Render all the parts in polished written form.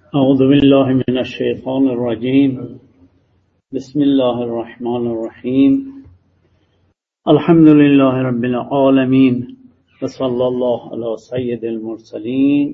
أعوذ بالله من الشيطان الرجيم. بسم الله الرحمن الرحيم. الحمد لله رب العالمين وصلى الله على سيد المرسلين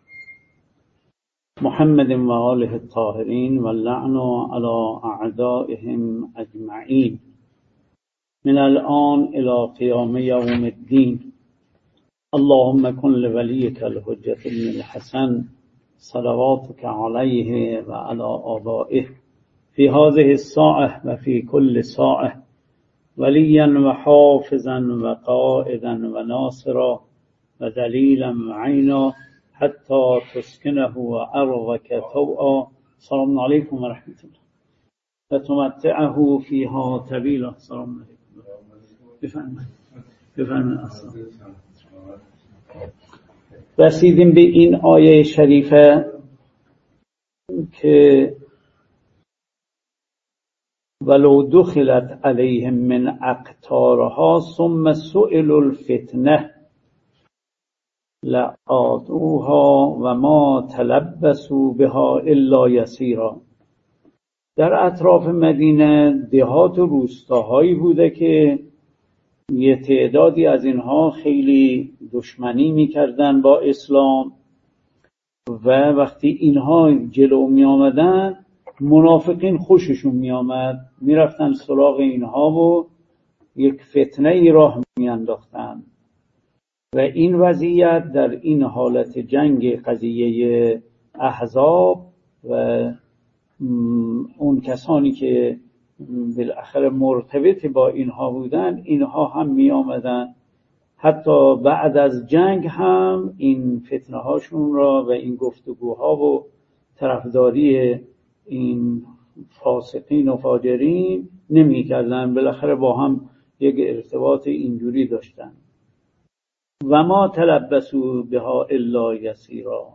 محمد وآله الطاهرين واللعن على أعدائهم أجمعين من الآن إلى قيام يوم الدين. اللهم كن لوليك الحجة بن الحسن صلواتك عليه وعلى آبائه في هذه الساعة وفي كل ساعة وليا وحافظا وقائدا وناصرا ودليلا وعينا حتى تسكنه أرضك طوعا. السلام عليكم ورحمة الله. وتمتعه فيها طويلا. السلام عليكم. بفرمایید. السلام. رسیدیم به این آیه شریفه که ولو دخلت علیهم من اقطارها ثم سئلوا الفتنه لآتوها و ما تلبسوا بها الا یسیرا. در اطراف مدینه دهات و روستاهایی بوده که یه تعدادی از اینها خیلی دشمنی میکردن با اسلام و وقتی اینها جلو می آمدن منافقین خوششون می آمد، می رفتن سراغ اینها و یک فتنه ای راه می انداختن و این وضعیت در این حالت جنگ قضیه احزاب و اون کسانی که بالاخره مرتبط با اینها بودن، اینها هم می آمدن حتی بعد از جنگ هم این فتنه هاشون را و این گفتگوها و طرفداری این فاسقین و فاجرین نمی کردن، بالاخره با هم یک ارتباط اینجوری داشتن. و ما تلبسوا بها الا یسیرا.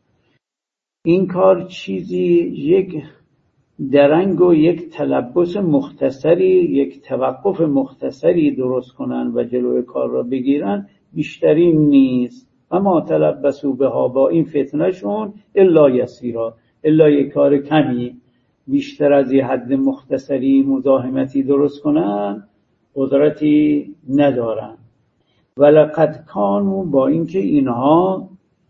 این کار چیزی یک درنگ و یک تلبس مختصری، یک توقف مختصری درست کنن و جلوی کار را بگیرن بیشتری نیست. و ما تلبسوا بها، با این فتنه شون الا یسیرا، الا یک کار کمی، بیشتر از یه حد مختصری مزاحمتی درست کنن قدرتی ندارن. ولقد کانوا، با اینکه اینها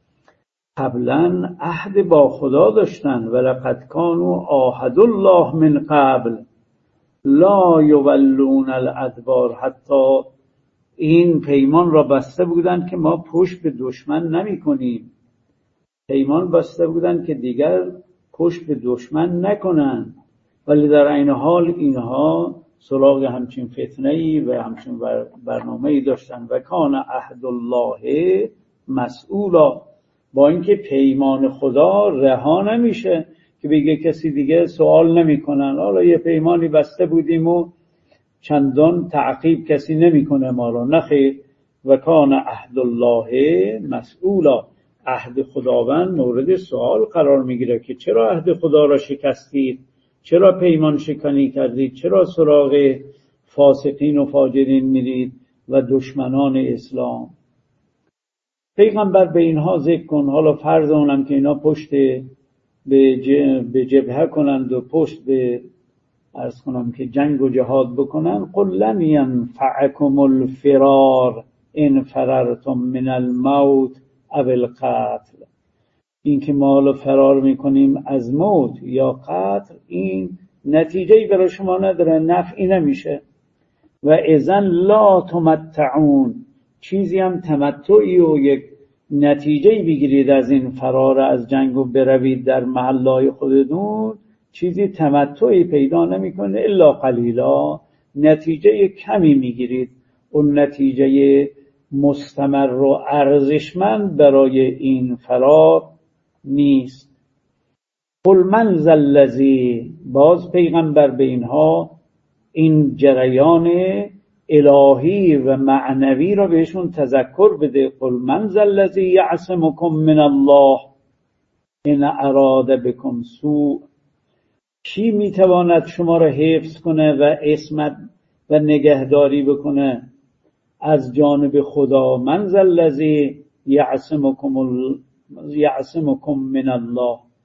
قبلا عهد با خدا داشتن، ولقد کانوا عاهدوا الله من قبل لا یولون الادبار، حتی این پیمان را بسته بودن که ما پشت به دشمن نمی کنیم، پیمان بسته بودن که دیگر پشت به دشمن نکنن، ولی در این حال اینها سراغ همچین فتنه‌ای و همچین برنامه‌ای داشتن. و کان عهد الله مسئولا، با اینکه پیمان خدا رها نمیشه که بگه کسی دیگه سوال نمیکنن، حالا یه پیمانی بسته بودیم و چندان تعقیب کسی نمیکنه ما رو، نخیر. و کان عهد الله مسئولا، عهد خداوند مورد سوال قرار میگیره که چرا عهد خدا را شکستید، چرا پیمان شکنی کردید، چرا سراغ فاسقین و فاجرین میرید و دشمنان اسلام. پیغمبر به اینها ذکر کن، حالا فرض اونم که اینا پشت به جبهه کنند و پشت به عرض کنم که جنگ و جهاد بکنن. قل لن ینفعکم الفرار ان فررتم من الموت او القتل. این که ما حالا فرار میکنیم از موت یا قتل، این نتیجه‌ای برای شما نداره، نفعی نمیشه. و اذن لا تمتعون، چیزی هم تمتعی و یک نتیجه‌ای بگیرید از این فرار از جنگ و بروید در محلهای خودتون، چیزی تمتعی پیدا نمیکنه الا قلیلا، نتیجه کمی میگیرید. اون نتیجه مستمر و ارزشمند برای این فرار نیست. قل من ذا الذی، باز پیغمبر به اینها این جریان الهی و معنوی را بهشون تذکر بده. قل من ذا الذی یعصمکم من الله ان اراد بکم سوء، کی میتواند شما را حفظ کنه و عصمت و نگهداری بکنه از جانب خدا؟ من ذا الذی یعصمکم من الله،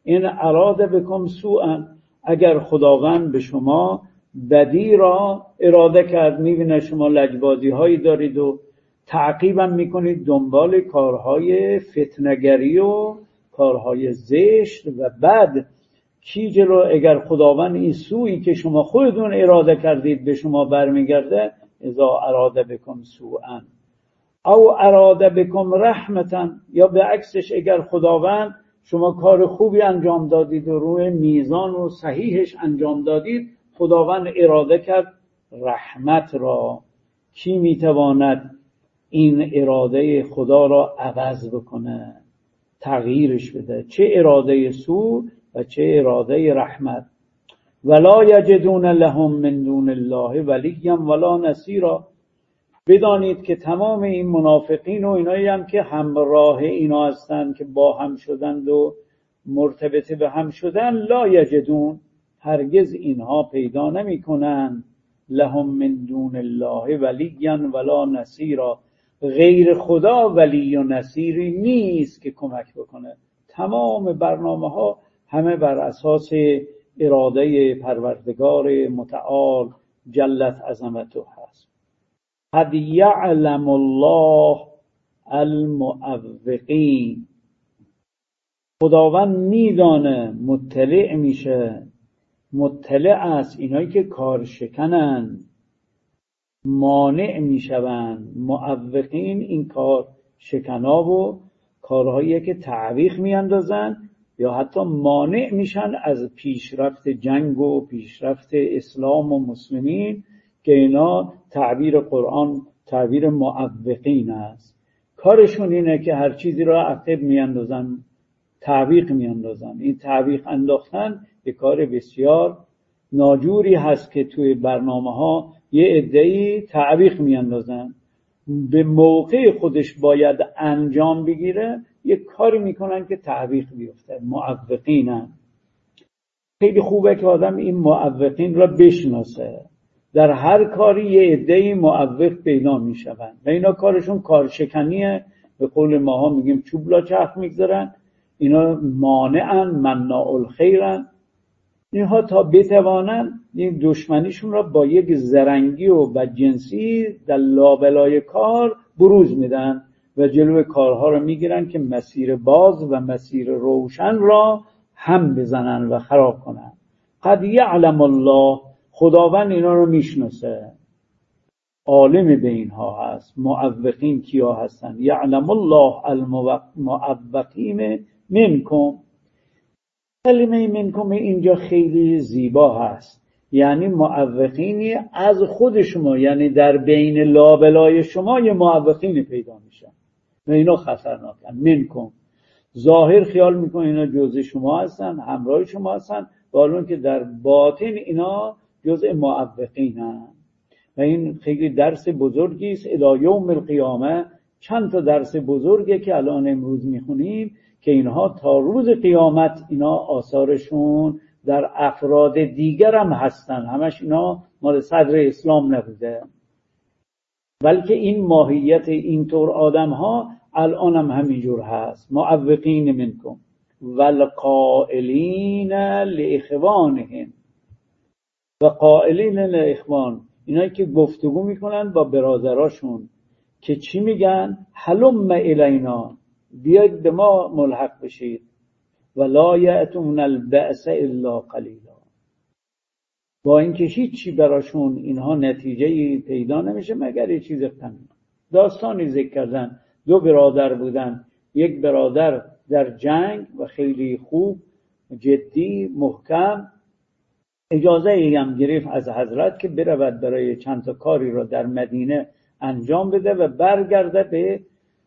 این اراده بکم سوءا، اگر خداوند به شما بدی را اراده کرد، میبینه شما لجبازی هایی دارید و تعقیبم میکنید دنبال کارهای فتنه‌گری و کارهای زشت و بد، کی جلو اگر خداوند این سوئی که شما خودتون اراده کردید به شما برمیگرده، اذا اراده بکم سوءا او اراده بکم رحمتا، یا به عکسش اگر خداوند شما کار خوبی انجام دادید و روی میزان و صحیحش انجام دادید، خداوند اراده کرد رحمت را، کی میتواند این اراده خدا را عوض بکنه، تغییرش بده، چه اراده سوء و چه اراده رحمت. ولا یجدون لهم من دون الله ولیا ولا نصیرا، بدانید که تمام این منافقین و اینایی هم که همراه اینا هستند که با هم شدند و مرتبط به هم شدن، لا یجدون، هرگز اینها پیدا نمی کنند، لهم من دون الله ولیا ولا نصیرا، غیر خدا ولی و نصیری نیست که کمک بکنه. تمام برنامه ها همه بر اساس اراده پروردگار متعال جلت عظمته هست. قد یعلم الله المعوقین، خداوند میدانه، مطلع میشه، مطلع است اینایی که کار شکنن، مانع میشوند. معوقین این کار شکنا و کارهایی که تعویق میاندازن یا حتی مانع میشن از پیشرفت جنگ و پیشرفت اسلام و مسلمین، که اینا تعبیر قرآن تعبیر معوقین است. کارشون اینه که هر چیزی را عقب میاندازن، تعویق میاندازن. این تعویق انداختن یک کار بسیار ناجوری هست که توی برنامه ها یه عده‌ای تعویق میاندازن، به موقع خودش باید انجام بگیره یک کاری میکنن که تعویق بیفته. معوقینن. خیلی خوبه که آدم این معوقین را بشناسه. در هر کاری یه عده‌ای معوق پیدا میشون و اینا کارشون کارشکنیه، به قول ماها میگیم چوب لا چرخ میگذارن. اینا مانعن، مناع الخیرن. اینها تا بتوانن این دشمنیشون را با یک زرنگی و بدجنسی در لابلای کار بروز میدن و جلوی کارها را میگیرن که مسیر باز و مسیر روشن را هم بزنن و خراب کنن. قد یعلم الله، خداوند اینا رو میشناسه، عالم به اینها هست. معوقین کیا هستن؟ یعلم الله المعوقین منکم. کلمه منکم اینجا خیلی زیبا هست، یعنی معوقینی از خود شما، یعنی در بین لابلای شما یه معوقینی پیدا میشن و اینا خطرناکن. منکم ظاهر خیال میکنن اینا جزء شما هستن، همراه شما هستن، حالون که در باطن اینا جزء معوقینن. و این خیلی درس بزرگی است الی یوم القیامه. چند تا درس بزرگه که الان امروز میخونیم که اینها تا روز قیامت اینا آثارشون در افراد دیگر هم هستن، همش اینا مال صدر اسلام نبوده، بلکه این ماهیت اینطور آدم ها الان هم همینجور هست. معوقین منکم والقائلین لاخوانهم، و قائلین لاخوان، اینایی که گفتگو میکنن با برادراشون که چی میگن؟ هلم الینا، بیاید به ما ملحق بشید. ولا یأتون البأس الا قلیلا، با اینکه هیچی براشون اینها نتیجه پیدا نمیشه مگر یه چیز کمی. داستانی ذکر کردن، دو برادر بودن، یک برادر در جنگ و خیلی خوب جدی محکم اجازه هم گرفت از حضرت که برود برای چند تا کاری را در مدینه انجام بده و برگرده به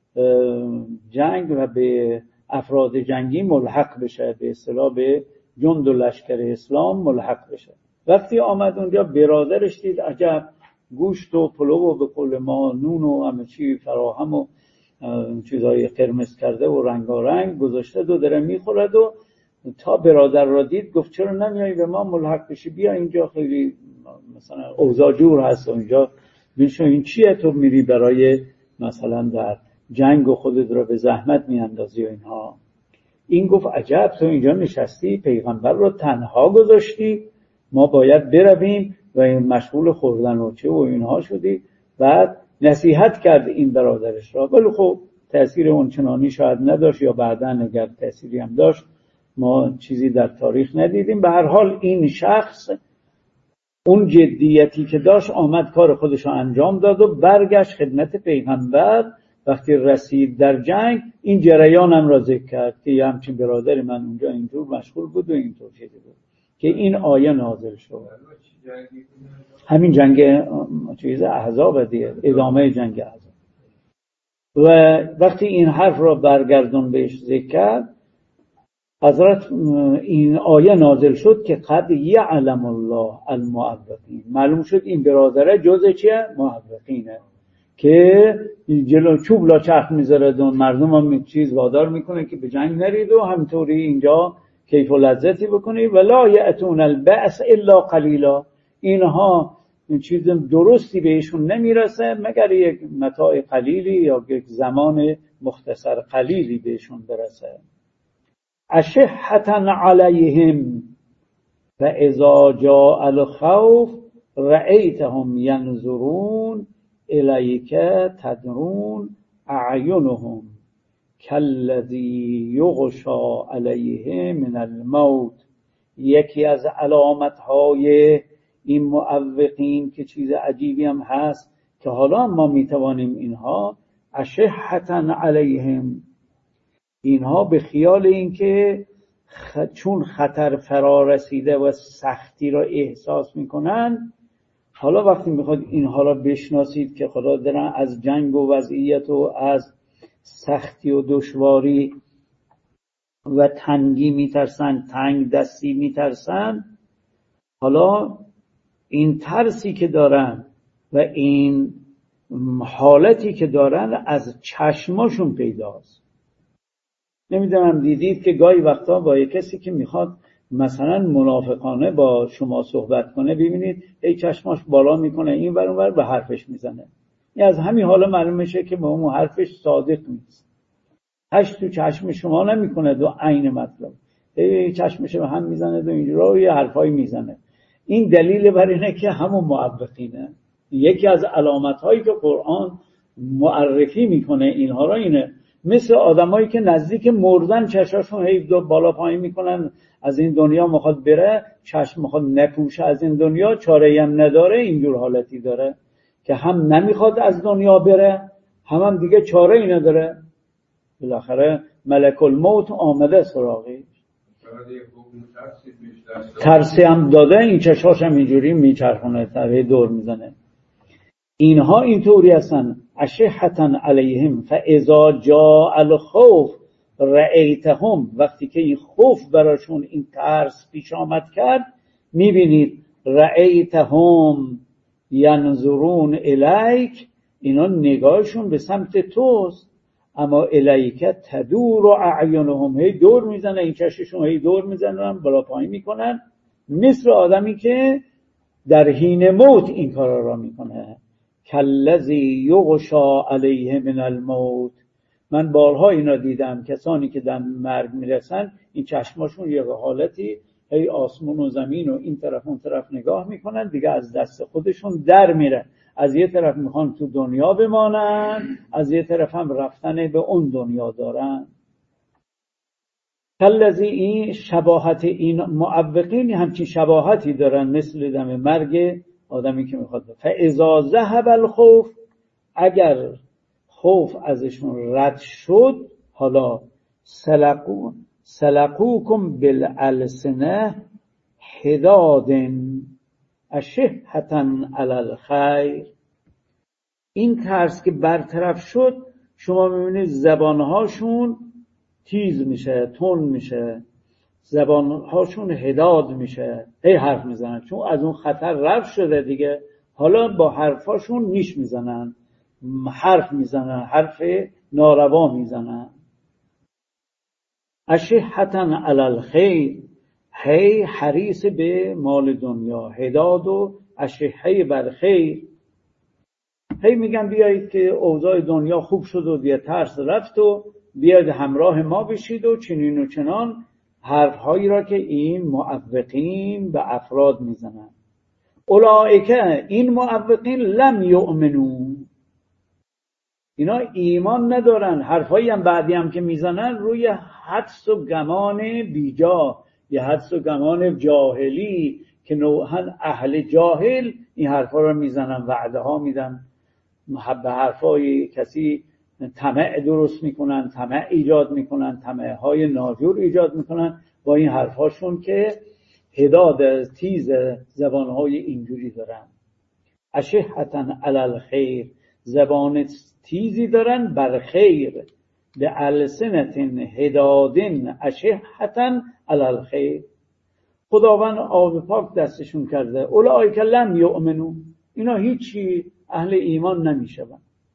جنگ و به افراد جنگی ملحق بشه، به اصطلاح به جند و لشکر اسلام ملحق بشه. وقتی آمد اونجا برادرش دید عجب، گوشت و پلو و به قول ما نون و همه چی فراهم و چیزای قرمز کرده و رنگارنگ گذاشته و داره میخورد و تا برادر را دید گفت چرا نمیایی به ما ملحق بشی؟ بیا اینجا خیلی مثلا اوضاع جور هست و اینجا ببین این چیه تو میری برای مثلا در جنگ و خودت را به زحمت میاندازی و اینها. این گفت عجب تو اینجا نشستی پیغمبر رو تنها گذاشتی، ما باید برویم و این مشغول خوردن و چه و اینها شدی. بعد نصیحت کرد این برادرش را، ولی خب تأثیر اونچنانی شاید نداشت، یا بعداً اگر تأثیری هم داشت ما چیزی در تاریخ ندیدیم. به هر حال این شخص اون جدیتی که داشت آمد کار خودش رو انجام داد و برگشت خدمت پیغمبر. وقتی رسید در جنگ این جریانم را ذکر کرد که یه همچین برادر من اونجا اینطور مشغول بود و اینطور شده بود که این آیه نازل شد. همین جنگ احزاب دیگه، ادامه جنگ احزاب. و وقتی این حرف را برگردون بهش ذکر کرد، حضرت این آیه نازل شد که قد یعلم الله المعوقین. معلوم شد این برادره جزء چیه؟ معوقینه که جلو چوب لا چرخ میذاره و مردم هم چیز وادار میکنه که به جنگ نرید و همطوری اینجا کیف و لذتی بکنید. ولا یأتون البأس الا قلیلا. اینها چیز درستی بهشون نمیرسه مگر یک متاع قلیلی یا یک زمان مختصر قلیلی بهشون برسه. اشحة علیهم فاذا جاء الخوف رأیتهم ینظرون الیک تدرون اعینهم کالذی یغشا علیه من الموت. یکی از علامتهای این معوقین که چیز عجیبی هم هست که حالا ما میتوانیم اینها اشحة علیهم، اینها به خیال این که چون خطر فرا رسیده و سختی را احساس میکنن، حالا وقتی میخواد اینها را بشناسید که خدا دارن از جنگ و وضعیت و از سختی و دشواری و تنگی میترسن، تنگ دستی میترسن، حالا این ترسی که دارن و این حالتی که دارن از چشماشون پیداست. نمیدونم دیدید که گاهی وقتا با یک کسی که میخواد مثلا منافقانه با شما صحبت کنه، ببینید ای چشماش بالا میکنه این ور اون ور به حرفش میزنه. این از همین حالا معلوم میشه که به اون حرفش صادق نیست. هش تو چشم شما نمیکنه دو عین مطلب، ای چشمش به هم میزنه و اینجوری یه حرفایی میزنه. این دلیل بر اینه که همون معوقینه. یکی از علامت‌هایی که قرآن معرفی میکنه اینها را اینه، مثل آدمایی که نزدیک مردن چشاشون هی دو بالا پایین میکنن، از این دنیا میخواد بره، چشم میخواد نپوشه از این دنیا، چاره‌ای هم نداره. اینجور حالتی داره که هم نمیخواد از دنیا بره، هم دیگه چاره‌ای نداره. بالاخره ملک الموت آمده سراغی، ترسی هم داده، این چشاش هم اینجوری میچرخونه، تره دور میزنه. اینها اینطوری هستن. اشحة علیهم فاذا جاء الخوف رأیتهم. وقتی که این خوف براشون، این ترس پیش آمد کرد، میبینید رأیتهم ینظرون الیک، اینا نگاهشون به سمت توست. اما الیک تدور اعینهم، هی دور میزنه این چششون، هی دور میزنن بالا پایین میکنن، مثل آدمی که در حین موت این کارا را میکنه. کالذی یغشا علیه من الموت. من بارها اینا دیدم، کسانی که در مرگ میرسن این چشماشون یه حالتی هی آسمون و زمین و این طرف اون طرف نگاه میکنن، دیگه از دست خودشون در میره. از یه طرف میخوان تو دنیا بمانن، از یه طرف هم رفتن به اون دنیا دارن. کالذی، این شباهت این معوقین همچین شباهتی دارن مثل دم مرگ آدمی که میخواد. فاذا ذهب الخوف، اگر خوف ازشون رد شد، حالا سلقوکم بالالسنه حداد اشحة علی الخیر. این ترس که برطرف شد، شما میبینید زبانهاشون تیز میشه، تند میشه، زبانهاشون حداد میشه، هی حرف میزنن، چون از اون خطر رفع شده دیگه. حالا با حرفاشون نیش میزنن، حرف میزنن، حرف ناروا میزنن. اشحة علی الخیر، هی حریص به مال دنیا، حداد و اشحه بر خیر. هی میگن بیایید که اوضاع دنیا خوب شد و دیگه ترس رفت و بیاد همراه ما بشید و چنین و چنان حرفهایی را که این معوقین به افراد میزنن. اولئک، این معوقین، لم یؤمنوا، اینا ایمان ندارن. حرفایی هم بعدی هم که میزنن روی حدس و گمان بیجا، یا حدس و گمان جاهلی که نوعا اهل جاهل این حرفا رو میزنن، وعده ها میدن، به حرفای کسی طمع درست میکنن، طمع ایجاد میکنن، طمع های ناجور ایجاد میکنن با این حرفاشون که حداد تیز زبانهای اینجوری دارن. اشحة علی الخیر، زبان تیزی دارن بر خیر. به السنة حداد اشحة علی الخیر. خداوند آب پاک دستشون کرده. اولئک لم یؤمنوا، اینا هیچی اهل ایمان نمیشون.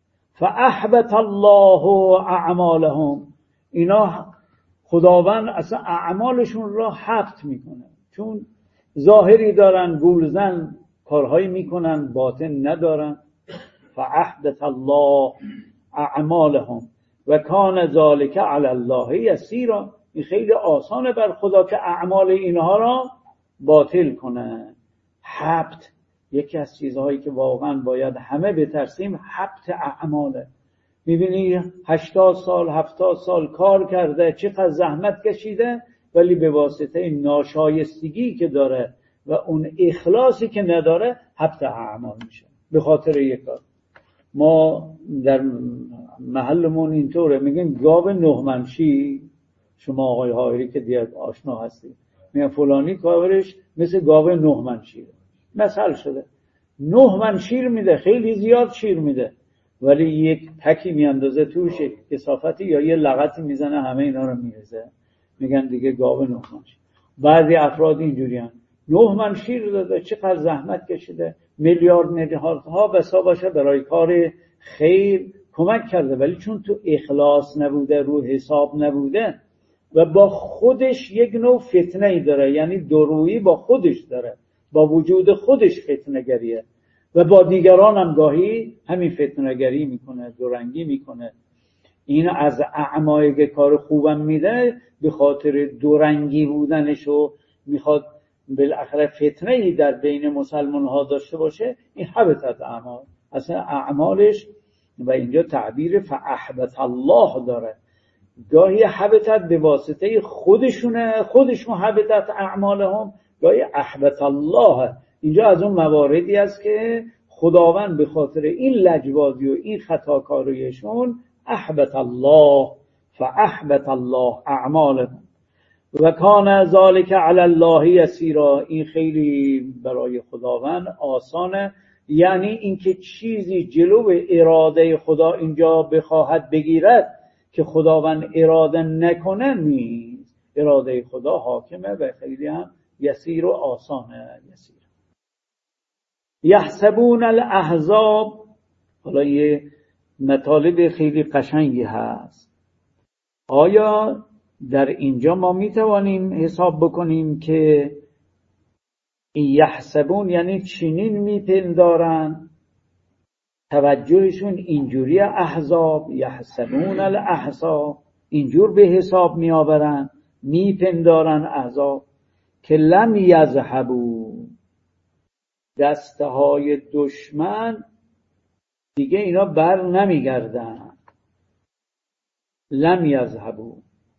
فاحبط الله اعمالهم، اینا خداوند اصلا اعمالشون را حبط میکنه، چون ظاهری دارن، گولزن کارهایی میکنن، باطن ندارن. فاحبط الله اعمالهم و کان ذلک علی الله یسیرا، این خیلی آسانه بر خدا که اعمال اینها را باطل کنه. حبط یکی از چیزهایی که واقعا باید همه بترسیم، حبط اعماله. میبینی 80 سال 70 سال کار کرده، چقدر زحمت کشیده، ولی به واسطه ناشایستگی که داره و اون اخلاصی که نداره حبط اعمال میشه به خاطر یک کار. ما در محلمون اینطوره، میگن گاو نهمنشی، شما آقای حائری که دیگه آشنا هستید، میگن فلانی کارش مثل گاو نهمنشیه. مثل شده 9 من شیر میده، خیلی زیاد شیر میده، ولی یک تکی میاندازه توش کثافتی یا یه لغتی میزنه همه اینا رو میریزه، میگن دیگه گاو 9 من شیر. بعضی افراد اینجوری هستن 9 من شیر داده، چقدر زحمت کشیده، میلیاردها بسا باشه برای کار خیر کمک کرده، ولی چون تو اخلاص نبوده، رو حساب نبوده و با خودش یک نوع فتنه‌ای داره، یعنی دورویی با خودش داره، با وجود خودش فتنه‌گریه و با دیگران هم گاهی همین فتنه‌گری میکنه، دورنگی میکنه. این از اعمال که کار خوبم میده به خاطر دورنگی بودنش و میخواد بالاخره فتنه‌ای در بین مسلمان ها داشته باشه، این حبطت اعمال، اصلا اعمالش. و اینجا تعبیر فاحبط الله داره، گاهی حبطت به واسطه خودشون حبطت اعمالهم، گاهی احبط الله. اینجا از اون مواردی است که خداوند به خاطر این لجبازی و این خطاکاریشون احبط الله، فاحبط الله اعمالهم و کان ذلک علی الله یسیرا. این خیلی برای خداوند آسانه، یعنی اینکه چیزی جلو اراده خدا اینجا بخواهد بگیرد که خداوند اراده نکنه نیست. اراده خدا حاکمه و خیلی هم یسیر و آسانه. یسیر. یحسبون الاحزاب، حالا یه مطالب خیلی قشنگی هست. آیا در اینجا ما میتوانیم حساب بکنیم که یحسبون یعنی چنین میپندارن، توجهشون اینجوری، احزاب یحسبون الاحزاب، اینجور به حساب میآورن، میپندارن احزاب که لم یذهبوا، دسته های دشمن دیگه اینا بر نمیگردن. لم یذهبوا،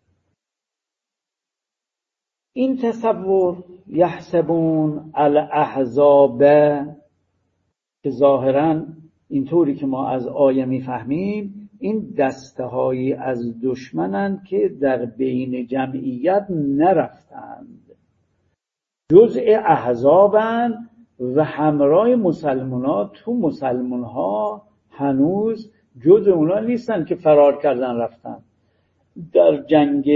این تصور یحسبون الاحزاب که ظاهراً اینطوری که ما از آیه میفهمیم این دسته هایی از دشمنند که در بین جمعیت نرفتند، جزء احزابند و همراه مسلمان‌ها تو مسلمان‌ها هنوز جزء اونا نیستن که فرار کردن رفتن. در جنگ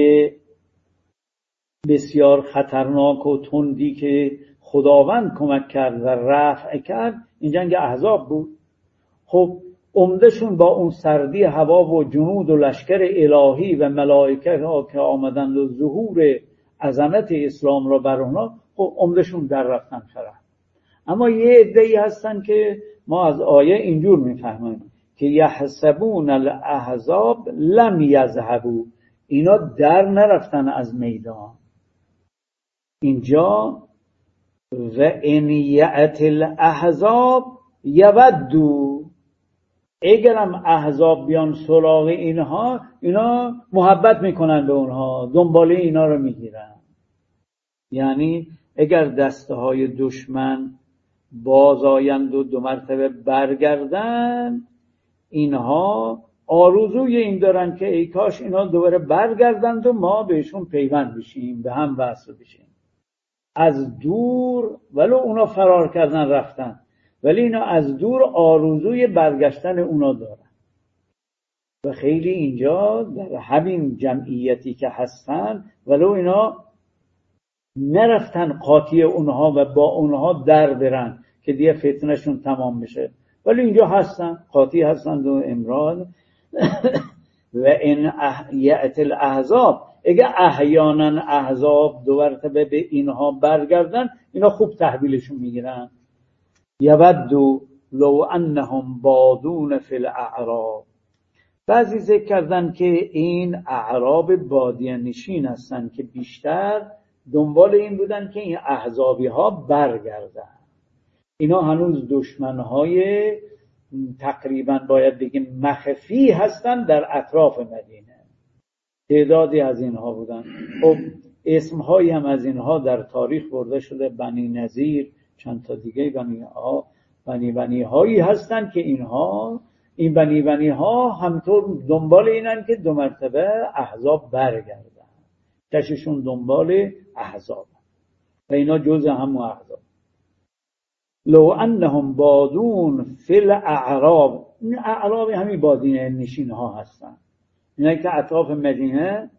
بسیار خطرناک و تندی که خداوند کمک کرد و رفع کرد، این جنگ احزاب بود. خب عمدهشون با اون سردی هوا و جنود و لشکر الهی و ملائکه ها که آمدند و ظهور عظمت اسلام را بر اونا، خب عمدهشون در رفتن فرح. اما یه عده‌ای هستن که ما از آیه اینجور میفهمیم که یحسبون الاحزاب لم یذهبوا، اینا در نرفتن از میدان. اینجا و ان یأتی الاحزاب یودوا، اگرم احزاب بیان سراغ اینها، اینا محبت میکنن به اونها، دنباله اینا رو میگیرن. یعنی اگر دسته های دشمن باز آیند و 2 مرتبه برگردن، اینها آرزوی این دارن که ای کاش اینا دوباره برگردند و ما بهشون پیوند بشیم، به هم وصل بشیم. از دور، ولو اونا فرار کردن رفتن، ولی اینا از دور آرزوی برگشتن اونا دارن. و خیلی اینجا در همین جمعیتی که هستن، ولو اینا نرفتن قاطی اونها و با اونها در برن که دیگه فتنشون تمام بشه، ولی اینجا هستن، قاطی هستند و امراد. و این یأتی الاحزاب، اگه احیانا احزاب 2 مرتبه به اینها برگردن، اینا خوب تحویلشون میگیرن. یودوا لو انهم بادون فی الاعراب، بعضی ذکر کردن که این اعراب بادیه نشین هستن که بیشتر دنبال این بودن که این احزابی ها برگردن. اینا هنوز دشمنهای تقریبا باید بگیم مخفی هستن در اطراف مدینه. تعدادی از اینها بودن. خب اسمهایی هم از اینها در تاریخ برده شده، بنی نذیر، چند تا دیگه بنی هایی هستن که این بنی ها همطور دنبال اینن که 2 مرتبه احزاب برگردن، کششون دنبال احزاب و اینا جزء همون احزاب. لو انهم بادون فی الاعراب، این اعراب همین بادینه نشین ها هستن، اینا که اطراف مدینه.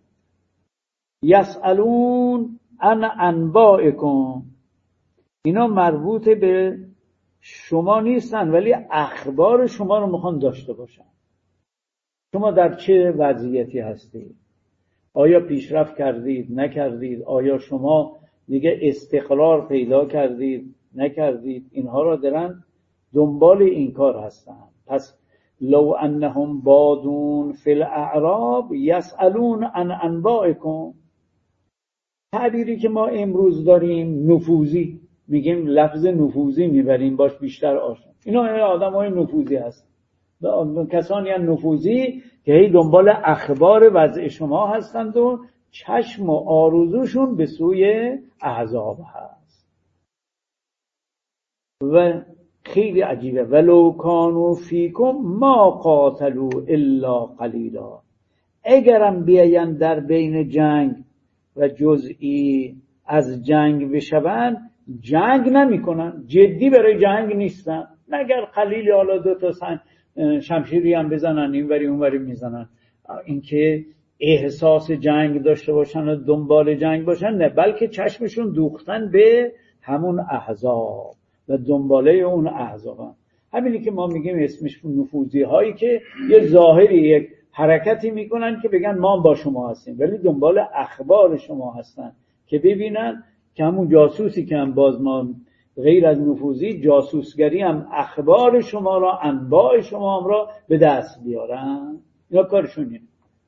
یسألون عن انبائکم، اینا مربوط به شما نیستن ولی اخبار شما رو میخوان داشته باشن. شما در چه وضعیتی هستید؟ آیا پیشرفت کردید نکردید؟ آیا شما دیگه استقرار پیدا کردید نکردید؟ اینها را دارن دنبال این کار هستن. پس لو انهم بادون فی الاعراب یسألون عن انبائکم، تعبیری که ما امروز داریم نفوذی، میگیم لفظ نفوذی میبریم باش بیشتر آشنا. اینا آدمای نفوذی هستن، کسانی هستند نفوذی که هی دنبال اخبار وضع شما هستند و چشم و آرزوشون به سوی احزاب هست. و خیلی عجیبه، ولو کانوا فیکم ما قاتلوا الا قلیلا، اگرم بیاین در بین جنگ و جزئی از جنگ بشوند، جنگ نمی کنن، جدی برای جنگ نیستن، مگر قلیلی، حالا 2 تا شمشیری هم بزنن اینوری اونوری میزنن. اینکه احساس جنگ داشته باشن و دنبال جنگ باشن نه، بلکه چشمشون دوختن به همون احزاب و دنباله اون احزاب. همینی که ما میگیم اسمش نفوذی هایی که یه ظاهری یک حرکتی میکنن که بگن ما با شما هستیم، ولی دنبال اخبار شما هستن که ببینن که همون جاسوسی که هم باز ما غیر از نفوذی جاسوسگری هم اخبار شما را، انباء شما هم را به دست بیارن. اینا کارشون اینه.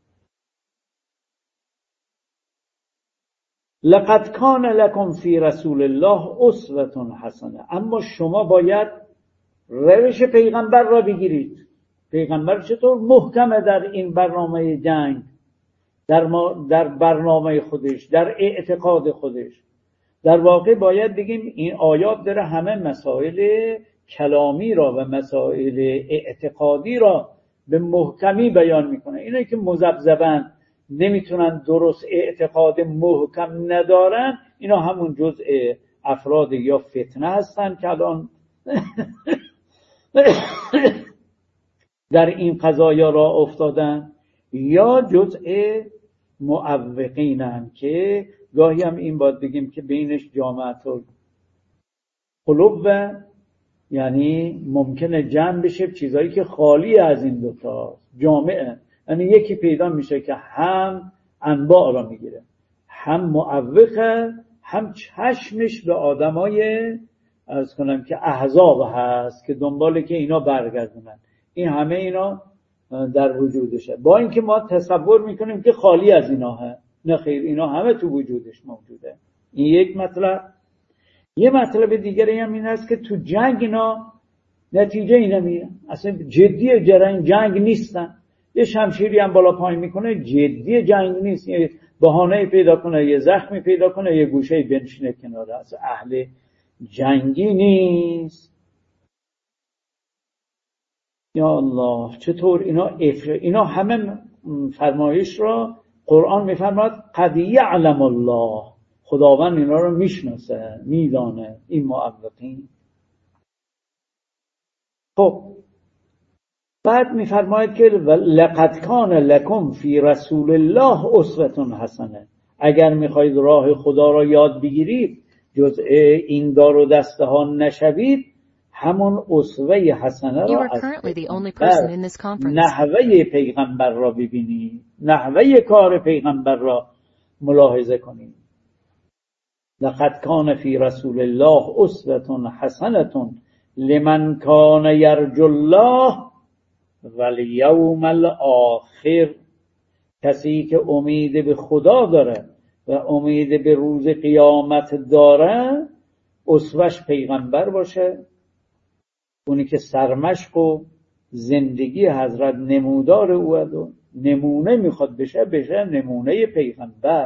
لقد کان لکم فی رسول الله اسوة حسنه، اما شما باید روش پیغمبر را بگیرید. پیغمبر چطور محکمه در این برنامه جنگ، در برنامه خودش، در اعتقاد خودش. در واقع باید بگیم این آیات داره همه مسائل کلامی را و مسائل اعتقادی را به محکمی بیان میکنه. اینه که مذبذبن، نمیتونن درست اعتقاد محکم ندارن، اینا همون جزء افراد یا فتنه هستن که الان در این قضایا را افتادن، یا جزء معوقینن که گاهی هم این باید بگیم که بینش جامعت قلوب و یعنی ممکنه جمع بشه چیزایی که خالی از این دوتا جامعه، یعنی یکی پیدا میشه که هم انباء را میگیره، هم معوقه، هم چشمش به آدمای عرض کنم که احزاب هست که دنباله که اینا برگردونن. این همه اینا در وجودشه، با اینکه ما تصور میکنیم که خالی از اینا هست. نه خیر، اینا همه تو وجودش موجوده. این یک مطلب. یه مطلب دیگری هم این هست که تو جنگ اینا نتیجه اینا میره، اصلا جدی جنگ نیستن. یه شمشیری هم بالا پایین میکنه، جدی جنگ نیست، یه بهانه پیدا کنه، یه زخمی پیدا کنه، یه گوشه بنشینه کناره، اصلا اهل جنگی نیست. یا الله، چطور اینا همه فرمایش را قرآن میفرماد قد یعلم الله، خداوند اینا رو میشناسه، میدانه این معوقین. خب بعد میفرماید که لقد کان لکم فی رسول الله اسوة حسنه، اگر میخواید راه خدا را یاد بگیرید، جزء این دار و دسته ها نشوید، همون اسوه حسنه را از نحوه پیغمبر را ببینید، نحوه کار پیغمبر را ملاحظه کنید. لقد کان فی رسول الله اسوة حسنه لمن کان یرجو الله والیوم الاخر، کسی که امید به خدا داره و امید به روز قیامت داره، اسوه‌اش پیغمبر باشه. اونی که سرمشق و زندگی حضرت نمودار او و نمونه میخواد بشه نمونه پیغمبر.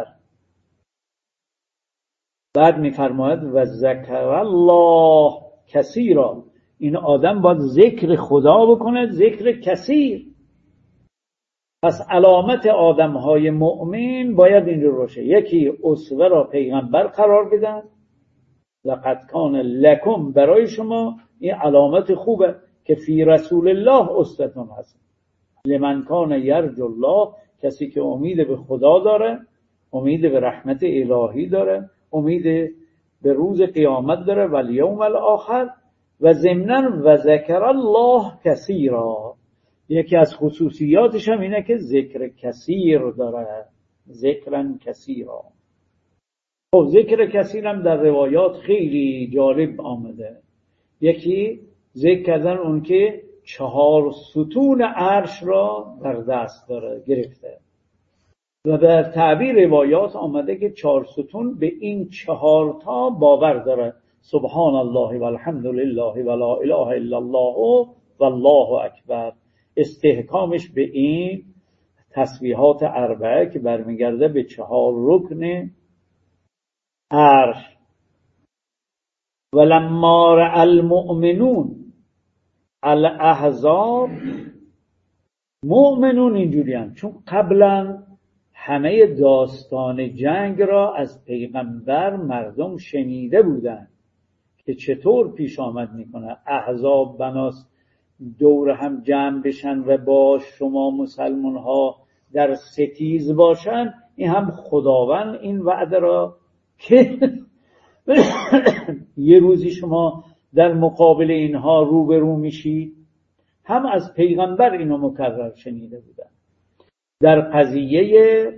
بعد میفرماید و ذکر الله کثیرا، این آدم باید ذکر خدا بکنه، ذکر کثیر. پس علامت آدمهای مؤمن باید این رو باشه، یکی اسوه را پیغمبر قرار بدن، لقد کان لکم برای شما، این علامت خوبه که فی رسول الله اسوة هست. لمن کان یرجو الله، کسی که امید به خدا داره، امید به رحمت الهی داره، امید به روز قیامت داره، و الیوم الاخر، و ضمناً و ذکر الله کثیرا. یکی از خصوصیاتش هم اینه که ذکر کثیر داره، ذکرن کثیرا. خب ذکر کثیر هم در روایات خیلی جالب آمده. یکی ذکر کردن اون که 4 ستون عرش را در دست داره گرفته، و در تعبیر روایات آمده که 4 ستون به این 4 تا باور داره: سبحان الله والحمد لله ولا اله الا الله والله اکبر. استحکامش به این تسبیحات اربعه که برمیگرده به 4 رکن عرش. ولما رأى المؤمنون الاحزاب، مؤمنون اینجوری هم چون قبلا همه داستان جنگ را از پیغمبر مردم شنیده بودند که چطور پیش آمد میکنه، احزاب بناس دور هم جمع بشن و با شما مسلمان ها در ستیز باشن. این هم خداوند این وعده را که یه روزی شما در مقابل اینها روبرو میشید، هم از پیغمبر اینو مکرر شنیده بودن. در قضیه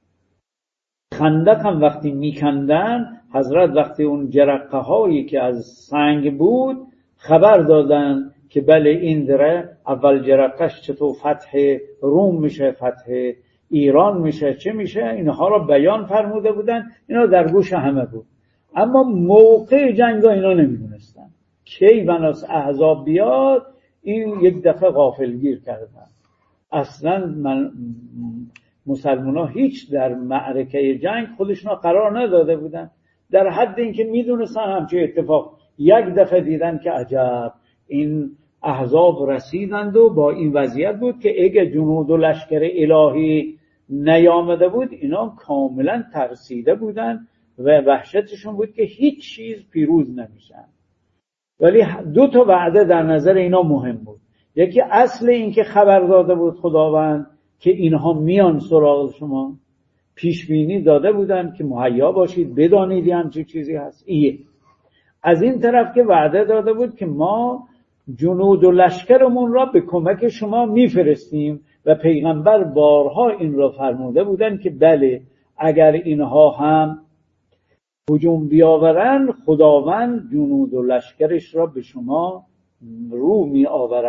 خندق هم وقتی میکندن، حضرت وقتی اون جرقه هایی که از سنگ بود خبر دادن که بله این دره اول جرقش چطور فتح روم میشه، فتح ایران میشه، چه میشه، اینها را بیان فرموده بودن. اینا در گوش همه بود، اما موقع جنگ اینا نمیدونستن. کی بناس احزاب بیاد، این یک دفعه غافلگیر کردن. اصلا مسلمان ها هیچ در معرکه جنگ خودشون قرار نداده بودن، در حد اینکه میدونستن همچه اتفاق. یک دفعه دیدن که عجب، این احزاب رسیدند و با این وضعیت بود که اگه جنود و لشکر الهی نیامده بود، اینا کاملا ترسیده بودن و وحشتشون بود که هیچ چیز پیروز نمیشن. ولی 2 تا وعده در نظر اینا مهم بود. یکی اصل این که خبر داده بود خداوند که اینها میان سراغ شما، پیش بینی داده بودن که مهیا باشید، بدانید هم چه چیزی هست. از این طرف که وعده داده بود که ما جنود و لشکرمون را به کمک شما میفرستیم، و پیغمبر بارها این را فرموده بودن که بله اگر اینها هم هجوم بیاورن، خداوند جنود و لشکرش را به شما رو می آورد.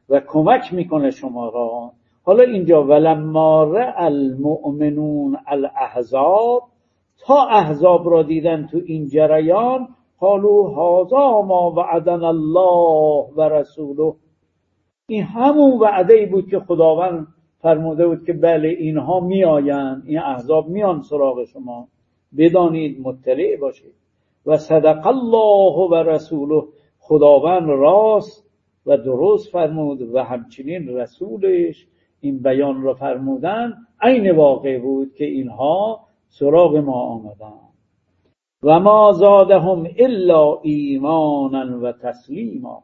و کمک میکنه شما را. حالا اینجا ولما رأى المؤمنون الاحزاب، تا احزاب را دیدن تو این جریان، قالوا هذا ما وعدنا الله و رسوله، این همون وعده‌ای بود که خداوند فرموده بود که بله اینها میآیند، این احزاب میان سراغ شما، بدانید مطلع باشید. و صدق الله و رسوله، خداوند راست و درست فرمود و همچنین رسولش این بیان را فرمودن، عین واقع بود که اینها سراغ ما آمدن. و ما زادهم الا ایمانا و تسلیما.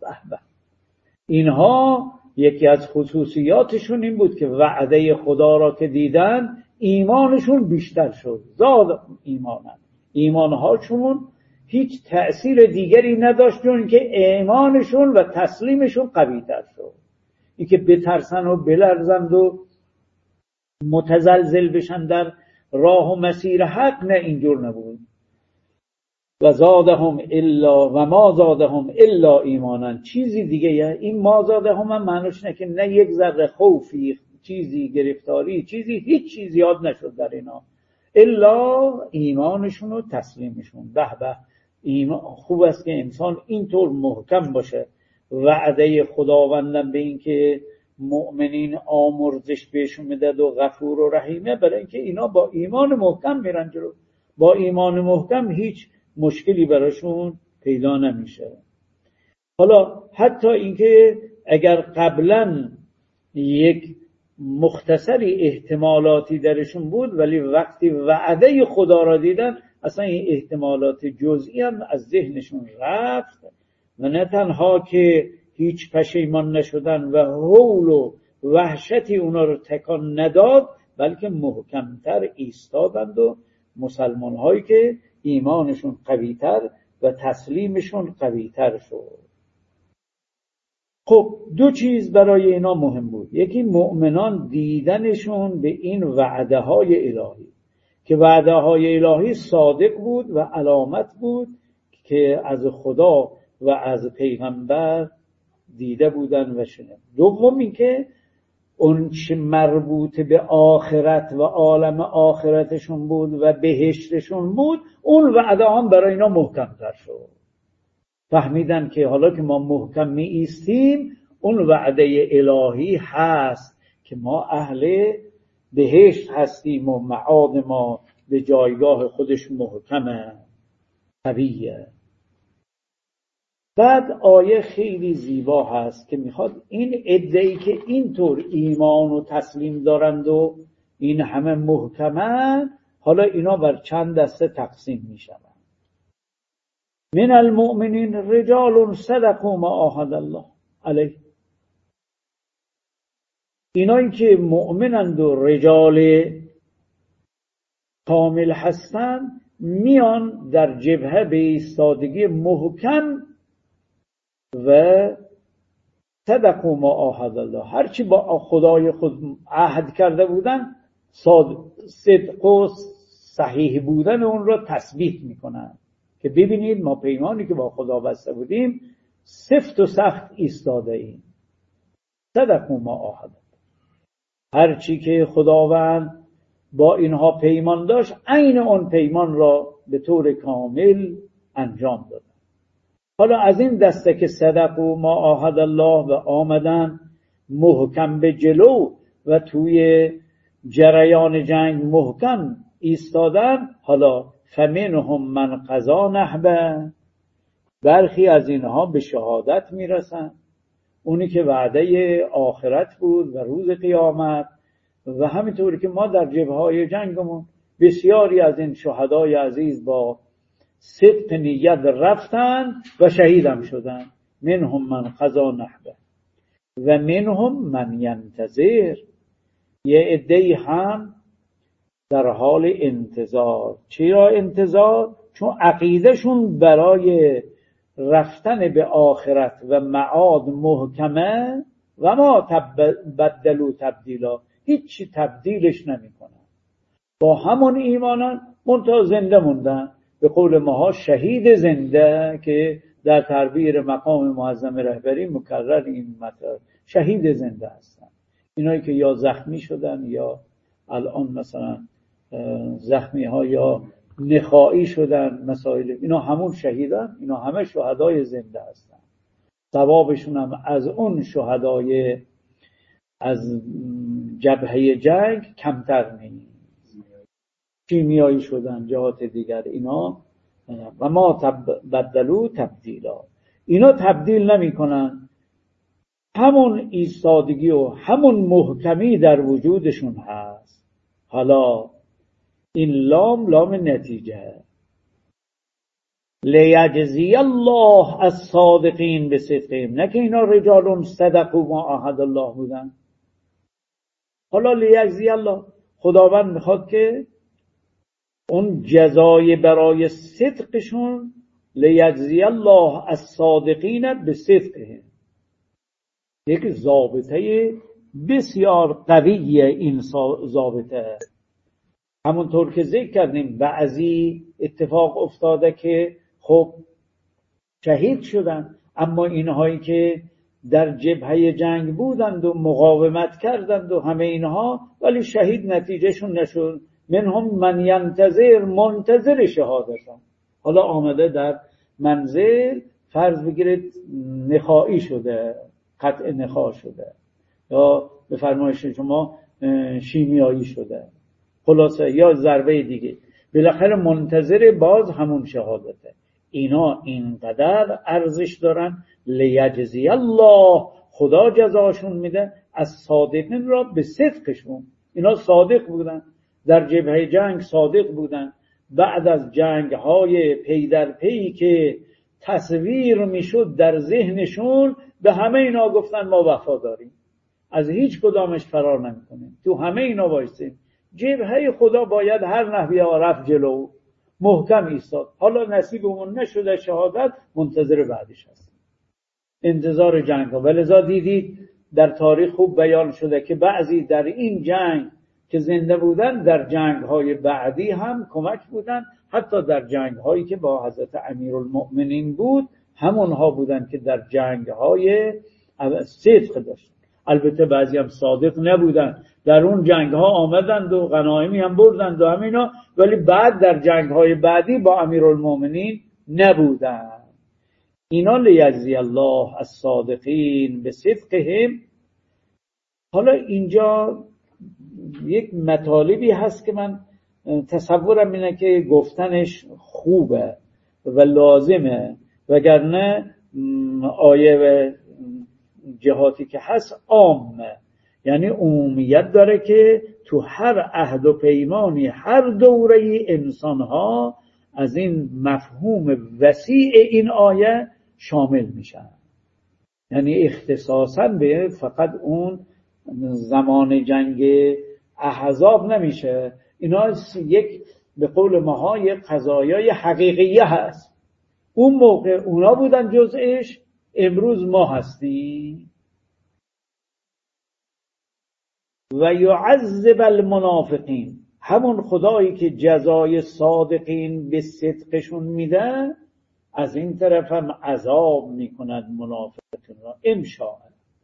اینها یکی از خصوصیاتشون این بود که وعده خدا را که دیدن ایمانشون بیشتر شد. زادهم ایمانا، ایمانهاشون هیچ تأثیر دیگری نداشت چون که ایمانشون و تسلیمشون قوی تر شد. این که بترسن و بلرزند و متزلزل بشن در راه و مسیر حق، نه، اینجور نبود. و زادهم الا و ما زادهم الا ایمانا، چیزی دیگه. این ما زادهم هم معنیش نه که نه یک ذره خوفی، چیزی گرفتاری، چیزی، هیچ چیزی یاد نشد در اینا، الا ایمانشون و تسلیمشون. به به، ایمان خوب است که انسان اینطور محکم باشه. وعده خداوندم به این که مؤمنین آمرزش بهشون میداد و غفور و رحیمه، برای اینکه اینا با ایمان محکم میرن جلو. با ایمان محکم هیچ مشکلی براشون پیدا نمیشه. حالا حتی اینکه اگر قبلا یک مختصری احتمالاتی درشون بود، ولی وقتی وعده خدا را دیدن اصلا این احتمالات جزئی هم از ذهنشون رفت و نه تنها که هیچ پشیمان نشدن و هول و وحشتی اونا رو تکان نداد، بلکه محکمتر ایستادند و مسلمان هایی که ایمانشون قویتر و تسلیمشون قویتر شد. خب دو چیز برای اینا مهم بود. یکی مؤمنان دیدنشون به این وعده های الهی، که وعده های الهی صادق بود و علامت بود که از خدا و از پیغمبر دیده بودن و شنیدن. دوم این که اون چه مربوط به آخرت و عالم آخرتشون بود و بهشتشون بود، اون وعده هم برای اینا محکم تر شد. فهمیدن که حالا که ما محکم می ایستیم، اون وعده الهی هست که ما اهل بهشت هستیم و معاد ما به جایگاه خودش محکمه، قویه. بعد آیه خیلی زیبا هست که میخواد این عده‌ای که اینطور ایمان و تسلیم دارند و این همه محکمن، حالا اینا بر چند دسته تقسیم میشن. من المؤمنین رجال صدقوا ما عاهدوا الله علیه. اینایی که مؤمنند و رجال کامل هستند، میان در جبهه به ایستادگی محکم و صدقوا ما عاهدوا الله، هرچی با خدای خود عهد کرده بودن، صدق و صحیح بودن اون را تثبیت میکنن که ببینید ما پیمانی که با خدا بسته بودیم سفت و سخت ایستاده ایم. صدقوا ما عاهدوا، هرچی که خداوند با اینها پیمان داشت عین اون پیمان را به طور کامل انجام دادن. حالا از این دسته که صدقوا ما عاهد الله و آمدن محکم به جلو و توی جریان جنگ محکم ایستادن، حالا فمنهم من قضا نحبه، برخی از اینها به شهادت میرسن، اونی که وعده آخرت بود و روز قیامت. و همینطوری که ما در جبهه‌های جنگمون بسیاری از این شهدای عزیز با صدق نیت رفتن و شهیدم شدن. منهم من قضا نحبه و منهم من ینتظر، یه عده‌ای هم در حال انتظار. چرا انتظار؟ چون عقیدهشون برای رفتن به آخرت و معاد محکمه و ما بدلوا تبدیلا، هیچی تبدیلش نمیکنن. با همون ایمانان منتها زنده موندن، به قول ماها شهید زنده، که در تعبیر مقام معظم رهبری مکرر این مطلب شهید زنده هستن. اینایی که یا زخمی شدن یا الان مثلا زخمی ها یا نخایی شدن، مسائل اینا همون شهیدن، اینا همه شهدای زنده هستن. ثوابشون هم از اون شهدای از جبهه جنگ کمتر نیست. کیمیایی شدن جهات دیگر اینا و ما بدلو تبدیلا، اینا تبدیل نمی کنن، همون ایستادگی و همون محکمی در وجودشون هست. حالا این لام نتیجه، لیجزی الله الصادقین بصدقهم، نه که اینا رجال صدقوا ما عاهد الله بودن. حالا لیجزی الله، خداوند میخواد که اون جزای برای صدقشون، لیجزی الله الصادقین بصدقهم، یک ضابطه بسیار قویه. این ضابطه همونطور که ذکر کردیم بعضی اتفاق افتاده که خب شهید شدن، اما اینهایی که در جبهه جنگ بودند و مقاومت کردند و همه اینها، ولی شهید نتیجهشون نشد. منهم من منتظر شهادتشون. حالا آمده در منزل فرض بگیرید نخایی شده، قطع نخا شده، یا به فرمایش شما شیمیایی شده، خلاصه یا ضربه دیگه، بالاخره منتظر باز همون شهادته. اینا اینقدر ارزش دارن، لیجزی الله، خدا جزاشون میده از صادقین را به صدقشون. اینا صادق بودن، در جبهه جنگ صادق بودن، بعد از جنگ های پی در پی که تصویر میشد در ذهنشون، به همه اینا گفتن ما وفاداریم، از هیچ کدامش فرار نمیکنیم، تو همه اینا وایسیم. جبهه خدا باید هر نحوی رفت جلو، محکم ایستاد. حالا نصیبمون نشده شهادت، منتظر بعدش هستیم، انتظار جنگ ها. ولذا دیدید در تاریخ خوب بیان شده که بعضی در این جنگ که زنده بودن، در جنگ های بعدی هم کمک بودن. حتی در جنگ هایی که با حضرت امیرالمؤمنین بود، همونها بودن که در جنگ های صدق داشتن. البته بعضی هم صادق نبودن، در اون جنگ ها آمدند و غنایمی هم بردند و همینا، ولی بعد در جنگ های بعدی با امیرالمؤمنین نبودن. اینا لیجزی الله الصادقین بصدقهم. حالا اینجا یک مطالبی هست که من تصورم اینه که گفتنش خوبه و لازمه، وگرنه آیه و جهاتی که هست عامه، یعنی عمومیت داره که تو هر عهد و پیمانی هر دوره انسانها از این مفهوم وسیع این آیه شامل میشن. یعنی اختصاصا به فقط اون زمان جنگ احزاب نمیشه. اینا یک به قول ماها یک قضایای حقیقیه هست. اون موقع اونا بودن جزءش، امروز ما هستیم. و یعذب المنافقین، همون خدایی که جزای صادقین به صدقشون میده، از این طرف هم عذاب میکند منافقین را انشاء.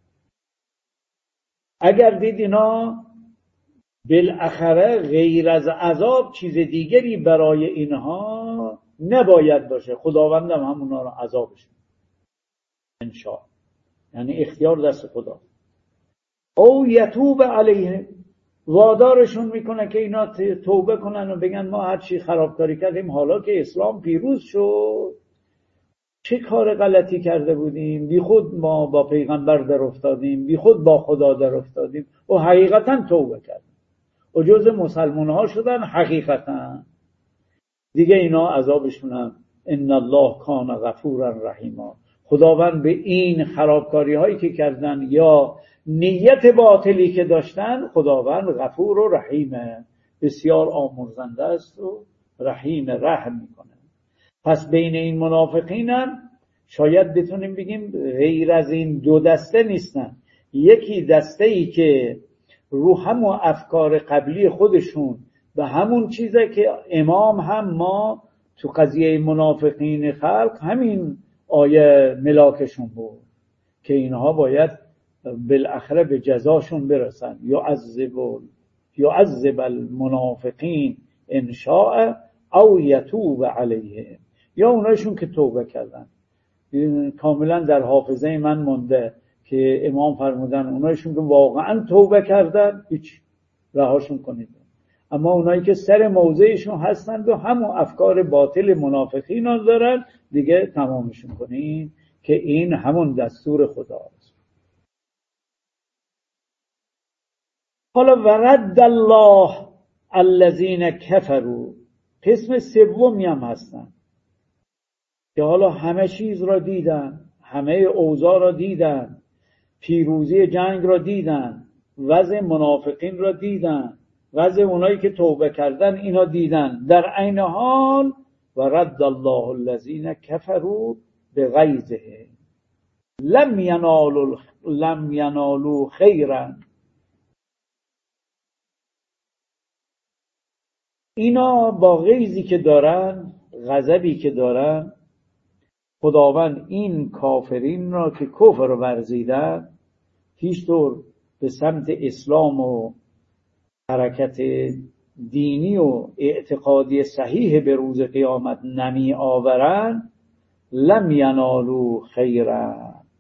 اگر دید اینا بالاخره غیر از عذاب چیز دیگری برای اینها نباید باشه، خداوند هم همونا را عذابش انشاء، یعنی اختیار دست خدا. او یتوب علیهم، وادارشون میکنه که اینا توبه کنن و بگن ما هر چی خرابکاری کردیم، حالا که اسلام پیروز شد چه کار غلطی کرده بودیم، بی خود ما با پیغمبر در افتادیم، بی خود با خدا در افتادیم و حقیقتا توبه کردیم و جز مسلمان ها شدن حقیقتا. دیگه اینا عذابشون هم ان الله کان غفورا رحیما. خداوند به این خرابکاری هایی که کردن یا نیت باطلی که داشتن، خداوند غفور و رحیمه، بسیار آمرزنده است و رحیم، رحم میکنه. پس بین این منافقین هم شاید بتونیم بگیم غیر از این دو دسته نیستن. یکی دسته ای که رو همون افکار قبلی خودشون به همون چیزه که امام هم ما تو قضیه منافقین خلق همین آیه ملاکشون بود که اینها باید بالاخره به جزاشون برسن. یعذب المنافقین ان شاء او یتوب علیهم، یا اونایشون که توبه کردن. کاملا در حافظه من مونده که امام فرمودن اونایشون که واقعا توبه کردن هیچ، رهاشون کنید. اما اونایی که سر موضعشون هستند و همون افکار باطل منافقین ها دارن، دیگه تمامشون کنین، که این همون دستور خداست. حالا ورد الله الذین کفروا، قسم سومی هم هستن که حالا همه چیز را دیدن، همه اوضاع را دیدن، پیروزی جنگ را دیدن، وضع منافقین را دیدن، وضع اونایی که توبه کردن اینا دیدن. در عین حال ورد الله الذین کفروا بغیظهم لم ینالوا خیرا. اینا با غیظی که دارن، غضبی که دارن، خداوند این کافرین را که کفر رو ورزیدن، هیچ طور به سمت اسلام و حرکت دینی و اعتقادی صحیح به روز قیامت نمی آورن، لم ینالوا خیرا.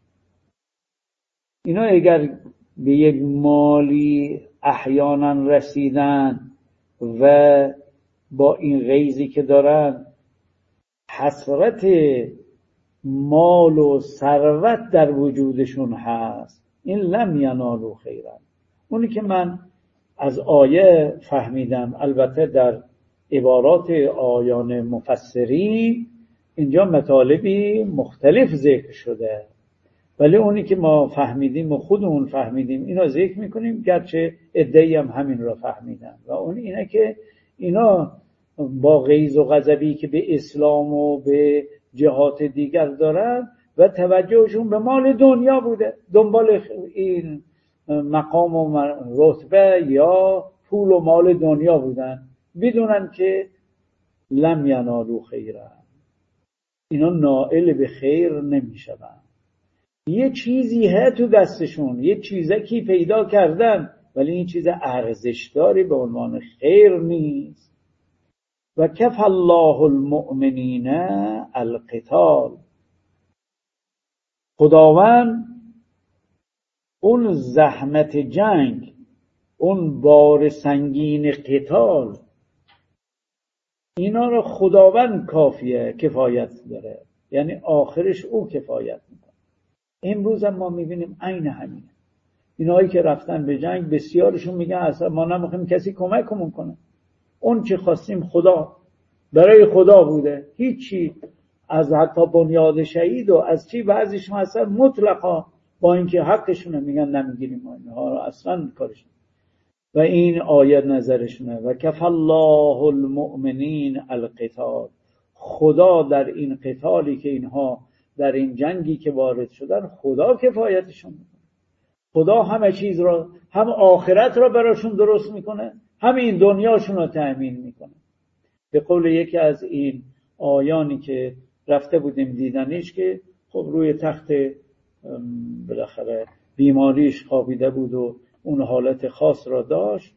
اینا اگر به یک مالی احیانا رسیدن و با این غیظی که دارن حسرت مال و ثروت در وجودشون هست، این لم ینالوا خیرا. اونی که من از آیه فهمیدم، البته در عبارات آیان مفسرین اینجا مطالبی مختلف ذکر شده، ولی اونی که ما فهمیدیم و خودمون فهمیدیم اینا ذکر میکنیم، گرچه عده‌ای هم همین را فهمیدن. و اون اینه که اینا با غیظ و غضبی که به اسلام و به جهات دیگر دارن و توجهشون به مال دنیا بوده، دنبال این مقام و رتبه یا پول و مال دنیا بودن، بدونن که لم ینالوا خیرا، اینا نائل به خیر نمیشن. یه چیزی هست تو دستشون، یه چیزکی پیدا کردن، ولی این چیز ارزشداری به عنوان خیر نیست. و کف الله المؤمنین القتال، خداوند اون زحمت جنگ، اون بار سنگین قتال، اینا رو خداوند کافیه، کفایت داره، یعنی آخرش او کفایت میکنه. امروز هم ما میبینیم عین همینه. اینایی که رفتن به جنگ بسیارشون میگن اصلا ما نمیخوایم کسی کمکمون کنه، اون چی خواستیم خدا، برای خدا بوده، هیچی از حتی بنیاد شهید و از چی بعضیشون اصلا مطلقا با اینکه حقشونه میگن نمیگیریم اینها رو اصلا کارش. و این آیه نظرشونه و کف الله المؤمنین القتال، خدا در این قتالی که اینها در این جنگی که وارد شدن خدا کفایتشون میکنه. خدا همه چیز را، هم آخرت را براشون درست میکنه، هم این دنیاشون را تأمین میکنه. به قول یکی از این آیانی که رفته بودیم دیدنیش که خب روی تخت بالاخره بیماریش خوابیده بود و اون حالت خاص را داشت،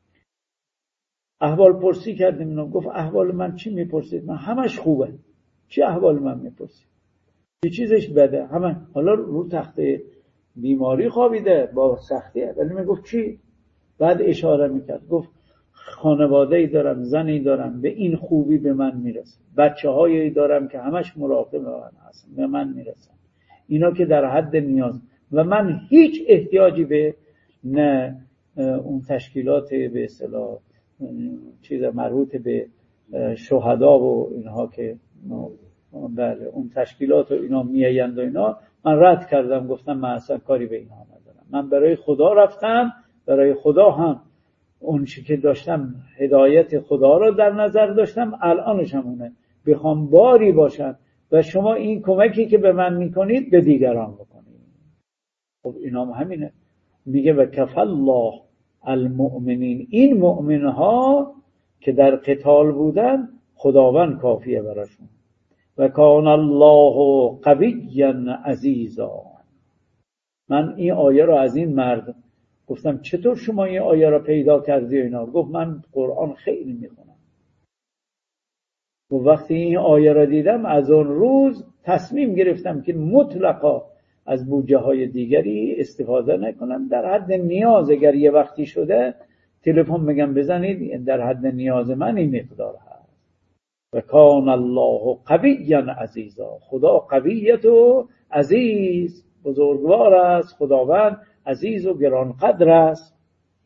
احوال پرسی کردیم اینو، گفت احوال من چی میپرسید؟ من همش خوبه، چی احوال من میپرسید؟ چی چیزش بده؟ همه حالا رو تخت بیماری خوابیده با سختیه، ولی میگفت چی؟ بعد اشاره میکرد، گفت خانواده‌ای دارم، زنی دارم، به این خوبی به من میرسه، بچه‌هایی دارم که همش مراقب من هستن، به من میرسن، اینا که در حد نیاز، و من هیچ احتیاجی به نه اون تشکیلات به اصطلاح چیز مربوط به شهدا و اینها که بله اون تشکیلات و اینا میایند و اینا، من رد کردم، گفتم من اصلا کاری به اینها ندارم، من برای خدا رفتم، برای خدا هم اون چی که داشتم هدایت خدا را در نظر داشتم، الانش همونه، بخوام باری باشن و شما این کمکی که به من میکنید به دیگران بکنید. خب اینا همینه، میگه و کف الله المؤمنین، این مؤمنها که در قتال بودن خداوند کافیه براشون. و کان الله قویا عزیزا، من این آیه رو از این مرد گفتم چطور شما این آیه رو پیدا کردی؟ اینا گفت من قرآن خیلی میخونم. و وقتی این آیه را دیدم از اون روز تصمیم گرفتم که مطلقا از بودجه های دیگری استفاده نکنم. در حد نیاز اگر یه وقتی شده تلفن میگم بزنید، در حد نیاز من این مقدار هست. و کان الله قویا عزیزا، خدا قویت و عزیز، بزرگوار است، خداوند عزیز و گرانقدر است.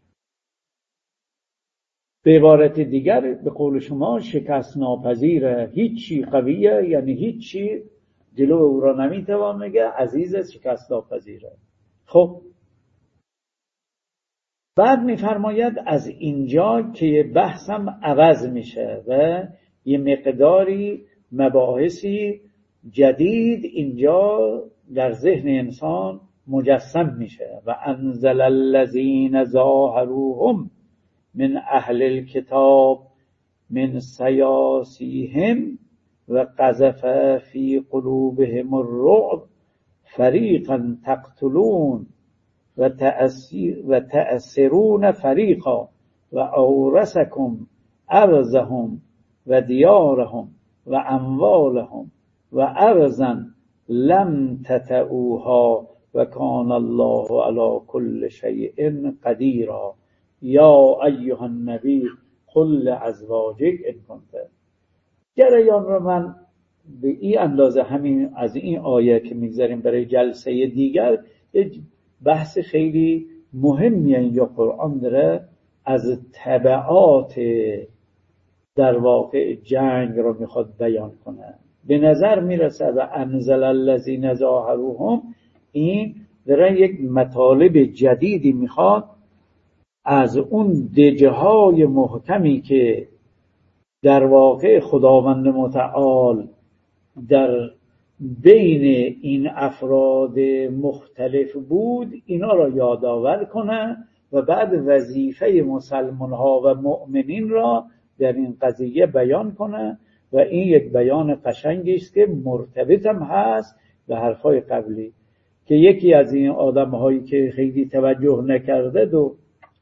به عبارت دیگر به قول شما شکست ناپذیره، هیچی قویه یعنی هیچی جلو او را نمیتوان نگه، عزیز است، شکست ناپذیره. خب بعد میفرماید از اینجا که بحثم عوض میشه و یه مقداری مباحثی جدید اینجا در ذهن انسان مجسم میشه. و انزل الذین ظاهروهم من اهل الكتاب من سیاسیهم و قذف فی قلوبهم الرعب فریقا تقتلون و تأسرون فریقا و اورثکم ارضهم و دیارهم و اموالهم و ارضا لم تطئوها و کان الله علی کل شیء قدیرا. یا ایها النبی قل لازواجک ان کنت. جریان رو من به این اندازه همین از این آیه که میگذاریم برای جلسه دیگر، بحث خیلی مهمی اینجا قرآن داره از تبعات در واقع جنگ رو میخواد بیان کنه. به نظر میرسه و انزل الذین ظاهروهم، این داره یک مطالب جدیدی میخواد از اون دژهای محکمی که در واقع خداوند متعال در بین این افراد مختلف بود، اینا را یادآور کنه و بعد وظیفه مسلمان ها و مؤمنین را در این قضیه بیان کنه. و این یک بیان قشنگی است که مرتبط هم هست به حرفای قبلی، که یکی از این آدم هایی که خیلی توجه نکرده و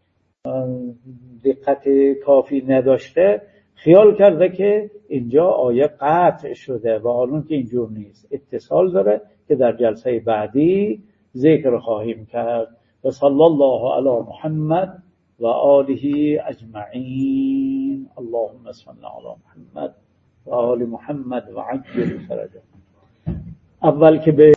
دقت کافی نداشته خیال کرده که اینجا آیه قطع شده و حالون که اینجور نیست، اتصال داره که در جلسه بعدی ذکر خواهیم کرد. و صلی الله علی محمد و آله اجمعین. اللهم صل علی محمد و آل محمد و عجل فرجهم. اول که به